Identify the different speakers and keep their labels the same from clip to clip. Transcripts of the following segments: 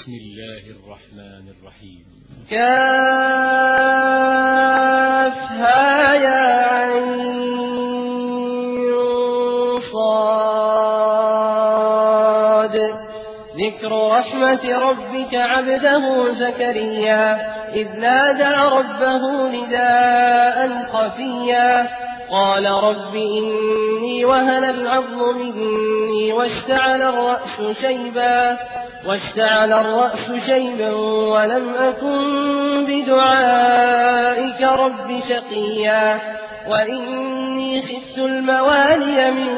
Speaker 1: بسم الله الرحمن الرحيم.
Speaker 2: كافها يا عين صاد. ذكر رحمة ربك عبده زكريا إذ نادى ربه نداء خفيا قال رب إني وهن العظم مني واشتعل الرأس شيبا ولم أكن بدعائك رب شقيا وإني خفت الموالي من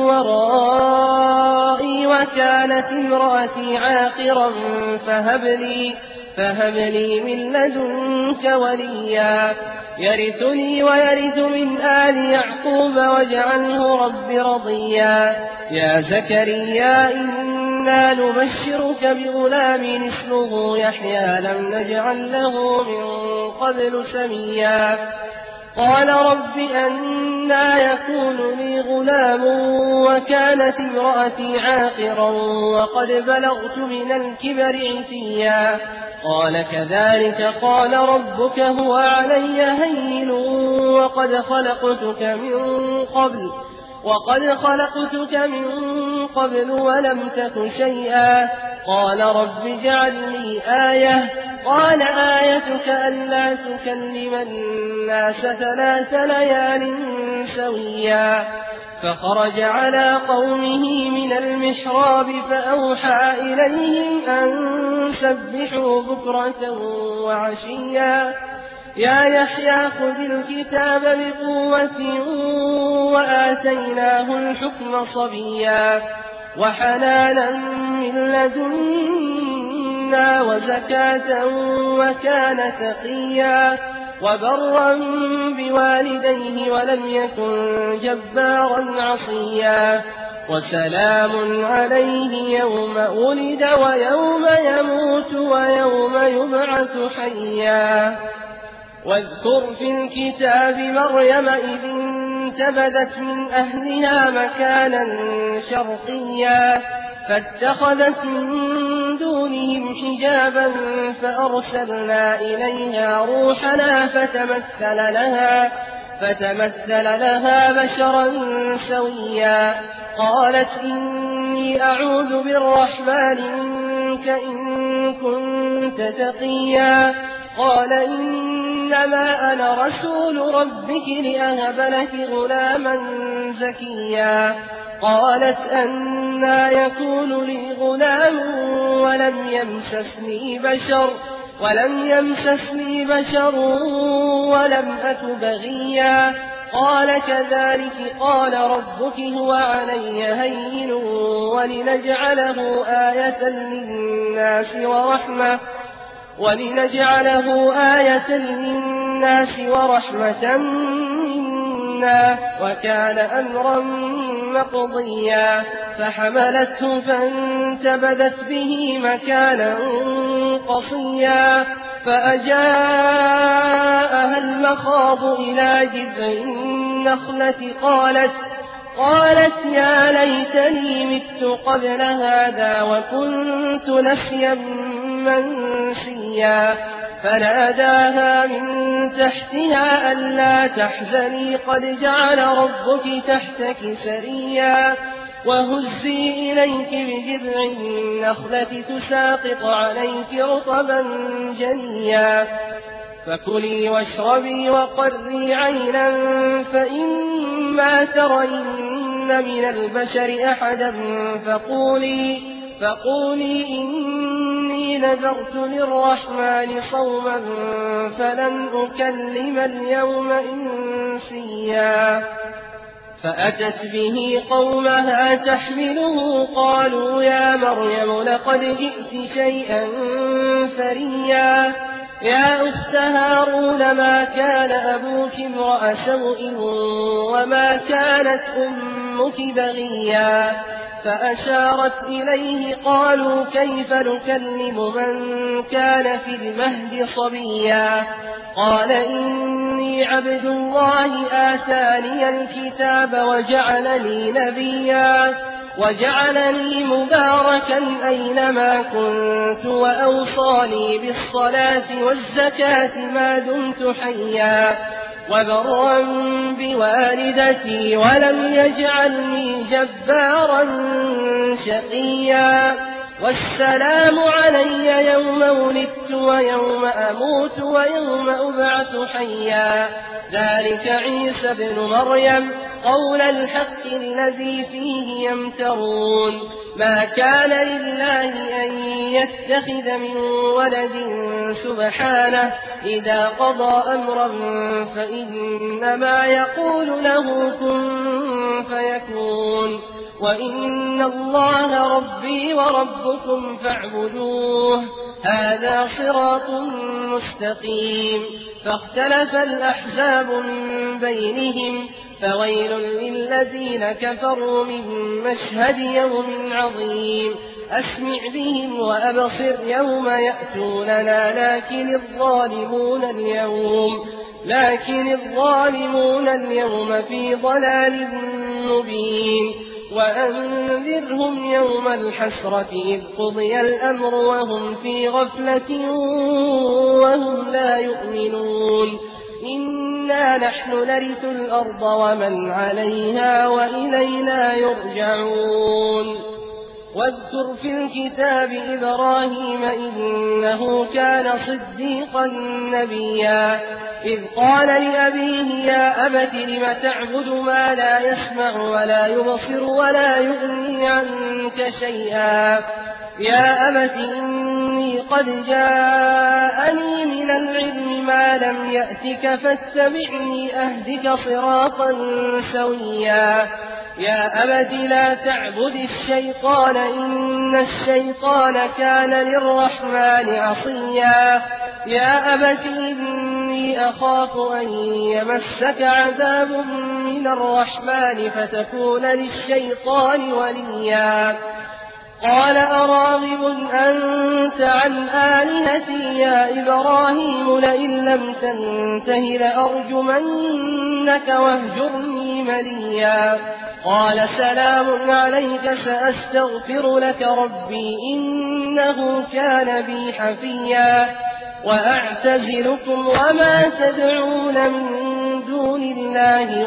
Speaker 2: ورائي وكانت امرأتي عاقرا فهب لي من لدنك وليا يرثني ويرث من آل يعقوب واجعله رب رضيا. يا زكريا إنا نبشرك بغلام اسمه يحيى لم نجعل له من قبل سميا قال رب أنى يكون لي غلام وكانت امرأتي عاقرا وقد بلغت من الكبر عتيا قال كذلك قال ربك هو علي هين وقد خلقتك من قبل ولم تك شيئا قال رب اجعل لي آية قال آيتك ألا تكلم الناس 3 ليال سويا فخرج على قومه من المحراب فأوحى إليهم أن سبحوا بكرة وعشيا يا يحيى خذ الكتاب بقوة وآتيناه الحكم صبيا وحنانا من لدنا وزكاة وكان تقيا وبرا بوالديه ولم يكن جبارا عصيا وسلام عليه يوم ولد ويوم يموت ويوم يبعث حيا واذكر في الكتاب مريم إذ انتبذت من أهلها مكانا شرقيا فاتخذت من دونهم حجابا فأرسلنا إليها روحنا فتمثل لها بشرا سويا قالت إني أعوذ بالرحمن منك إن كنت تقيا قال إنما أنا رسول ربك لأهب لك غلاما زكيا قالت أنى يكون لي غلام ولم يمسسني بشر ولم أك بغيا قال كذلك قال ربك هو علي هين ولنجعله آية للناس ورحمة منا وكان أمرا مقضيا فحملته فانتبذت به مكانا قصيا فأجاءها المخاض إلى جذع النخلة قالت يا ليتني مت قبل هذا وكنت نسيا منسيا فناداها من تحتها ألا تحزني قد جعل ربك تحتك سريا وهزي إليك بجذع النخلة تساقط عليك رطبا جنيا فكلي واشربي وقري عينا فإما ترين من البشر أحدا فقولي إني نذرت للرحمن صوما فلن أكلم اليوم إنسيا فأتت به قومها تحمله قالوا يا مريم لقد جئت شيئا فريا يا أخت هارون ما كان أبوك امرأ سوء وما كانت أمك بغيا فأشارت إليه قالوا كيف نكلم من كان في المهد صبيا قال إني عبد الله آتاني الكتاب وجعلني نبيا وجعلني مباركا أينما كنت وأوصاني بالصلاة والزكاة ما دمت حيا وبرا بوالدتي ولم يجعلني جبارا شقيا والسلام علي يوم ولدت ويوم أموت ويوم أبعث حيا ذلك عيسى بن مريم قول الحق الذي فيه يمترون ما كان لله أن يتخذ من ولد سبحانه إذا قضى أمرا فإنما يقول له كن فيكون وإن الله ربي وربكم فاعبدوه هذا صراط مستقيم فاختلف الأحزاب من بينهم فويل للذين كفروا من مشهد يوم عظيم أسمع بهم وأبصر يوم يأتوننا لكن الظالمون اليوم في ضلال مبين وأنذرهم يوم الحسرة إذ قضي الأمر وهم في غفلة وهم لا يؤمنون إنا نحن نرث الأرض ومن عليها وإلينا يرجعون واذكر في الكتاب إبراهيم إنه كان صديقا نبيا إذ قال لأبيه يا أبت لم تعبد ما لا يسمع ولا يبصر ولا يغني عنك شيئا يا أبت إني قد جاءني من العلم ما لم يأتك فاتبعني أهدك صراطا سويا يا أبت لا تعبد الشيطان إن الشيطان كان للرحمن عصيا يا أبت إني أخاف أن يمسك عذاب من الرحمن فتكون للشيطان وليا قال أراغب أنت عن آلهتي يا إبراهيم لئن لم تنته لأرجمنك واهجرني مليا قال سلام عليك سأستغفر لك ربي إنه كان بي حفيا وأعتزلكم وما تدعون من دون الله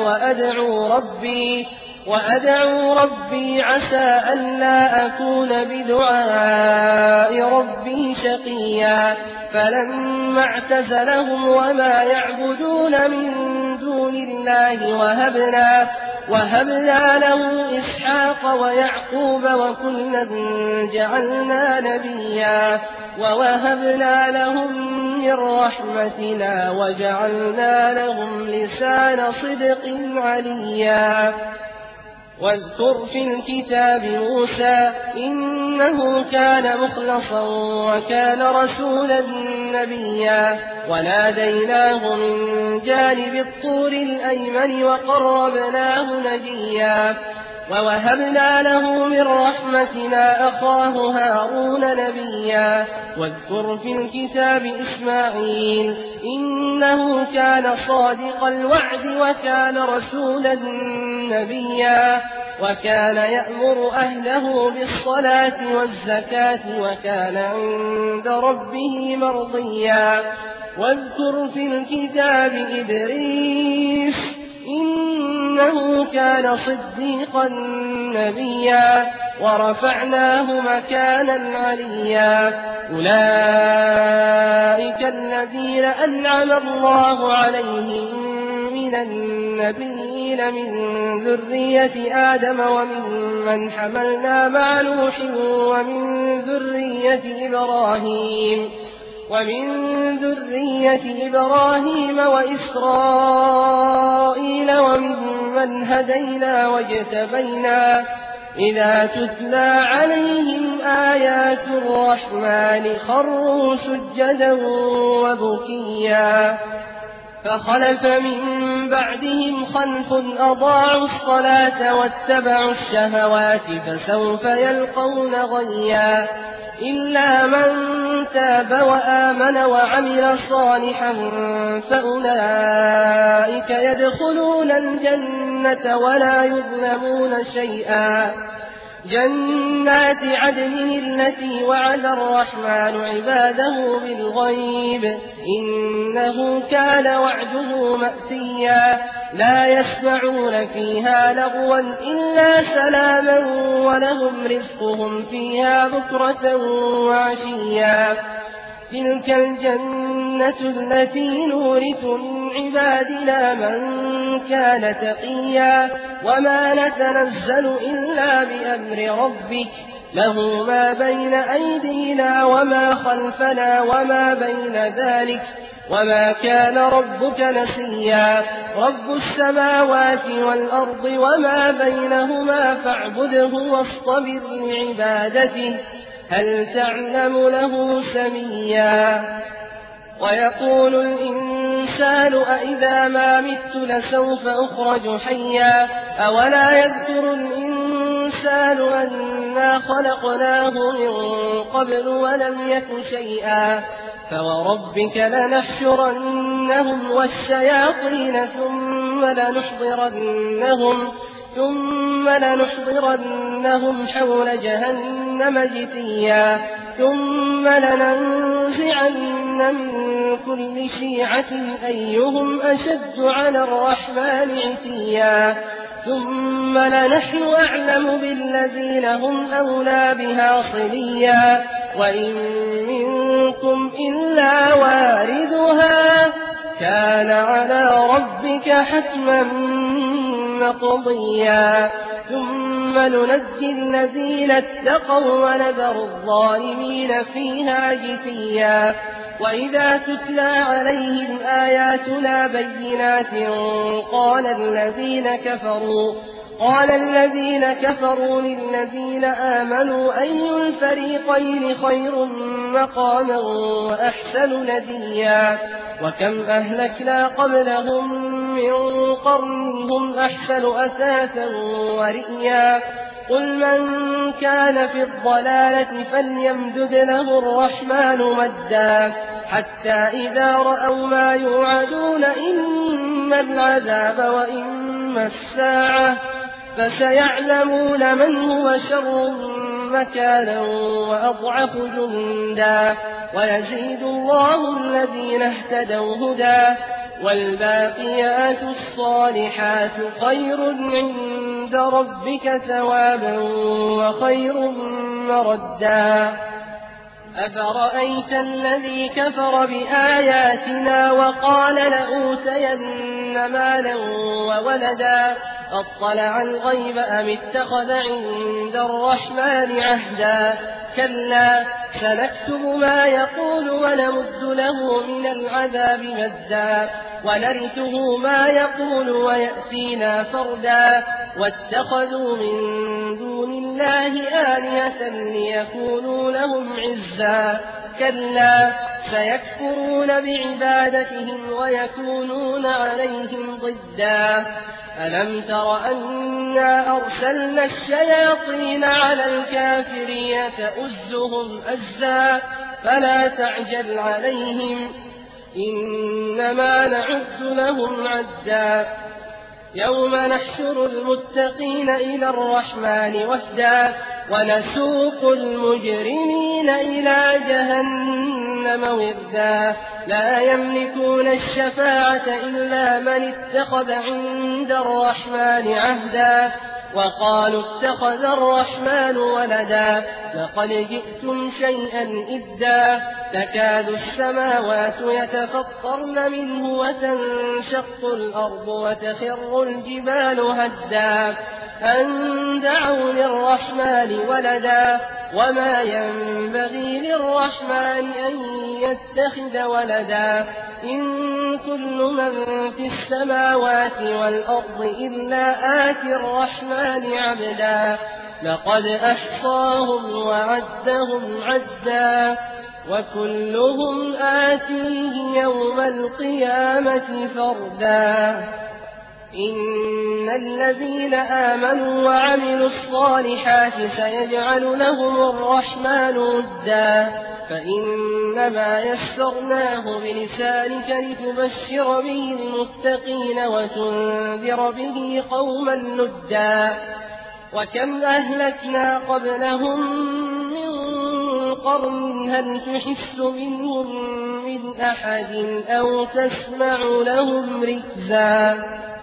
Speaker 2: وأدعو ربي عسى ألا أكون بدعاء ربي شقيا فلما اعتزلهم وما يعبدون من دون الله وهبنا له إسحاق ويعقوب وكلا جعلنا نبيا ووهبنا لهم من رحمتنا وجعلنا لهم لسان صدق عليا واذكر في الكتاب موسى إنه كان مخلصا وكان رسولا نبيا وناديناه من جانب الطور الأيمن وقربناه نجيا ووهبنا له من رحمتنا أخاه هارون نبيا واذكر في الكتاب إسماعيل إنه كان صادق الوعد وكان رسولا نبيا وكان يأمر أهله بالصلاة والزكاة وكان عند ربه مرضيا واذكر في الكتاب إدريس إنه كان صديقا نبيا ورفعناه مكانا عليا أولئك الذين أنعم الله عليهم من النبيين من ذرية آدم وممن حملنا مع نوح ومن ذرية إبراهيم وإسرائيل وممن هدينا واجتبينا إذا تتلى عليهم آيات الرحمن خروا سجدا وبكيا فخلف من بعدهم خلف أضاعوا الصلاة واتبعوا الشهوات فسوف يلقون غيا إلا من تاب وآمن وعمل صالحا فأولئك يدخلون الجنة ولا يظلمون شيئا جنات عدن التي وعد الرحمن عباده بالغيب إنه كان وعده مأتيا لا يسمعون فيها لغوا إلا سلاما ولهم رزقهم فيها بكرة وعشيا تلك الجنة التي نورث من عبادنا من كان تقيا وما نتنزل إلا بأمر ربك له ما بين أيدينا وما خلفنا وما بين ذلك وما كان ربك نسيا رب السماوات والأرض وما بينهما فاعبده واصطبر لعبادته هل تعلم له سميا ويقول الإنسان أإذا ما مت لسوف أخرج حيا أولا يذكر الإنسان أنا خلقناه من قبل ولم يك شيئا فوربك لنحشرنهم والشياطين ثم لنحضرنهم حول جهنم جثيا ثم لننزعن من كل شيعة أيهم أشد على الرحمن عتيا ثم لنحن أعلم بالذين هم أولى بها صليا وإن منكم إلا واردها كان على ربك حتما مقضيا ثم ننجي الذين اتقوا ونذر الظالمين فيها جثيا وإذا تتلى عليهم آياتنا بينات قال الذين كفروا للذين آمنوا أي الفريقين خير مقاما وأحسن نديا وكم أهلكنا قبلهم من قرن هم أحسن أثاثا ورئيا قل من كان في الضلالة فليمدد له الرحمن مدا حتى إذا رأوا ما يوعدون إما العذاب وإما الساعة فسيعلمون من هو شر مكانا وأضعف جندا ويزيد الله الذين اهتدوا هدى والباقيات الصالحات خير عند ربك ثوابا وخير مردا أفرأيت الذي كفر بآياتنا وقال لأوتين مالا وولدا أطلع الغيب أم اتخذ عند الرحمن عهدا كلا سنكتب ما يقول ونمد له من العذاب مدا ونرثه ما يقول ويأتينا فردا واتخذوا من دون الله آلهة ليكونوا لهم عزا كلا سيكفرون بعبادتهم ويكونون عليهم ضدا ألم تر أنا أرسلنا الشياطين على الكافرين تؤزهم أزا فلا تعجل عليهم إنما نعد لهم عدا يوم نحشر المتقين إلى الرحمن وفدا ونسوق المجرمين إلى جهنم وردا لا يملكون الشفاعة إلا من اتخذ عند الرحمن عهدا وقالوا اتخذ الرحمن ولدا لقد جئتم شيئا إدا تكاد السماوات يتفطرن منه وتنشق الأرض وتخر الجبال هدا أن دعوا للرحمن ولدا وما ينبغي للرحمن أن يتخذ ولدا إن كل من في السماوات والأرض إلا آتي الرحمن عبدا لقد أحصاهم وعدهم عدا وكلهم آتيه يوم القيامة فردا إن الذين آمنوا وعملوا الصالحات سيجعل لهم الرحمن ودا فإنما يسرناه بلسانك لتبشر به المتقين وتنذر به قوما لدا وكم أهلكنا قبلهم من قرن هل تحس منهم من أحد أو تسمع لهم ركزا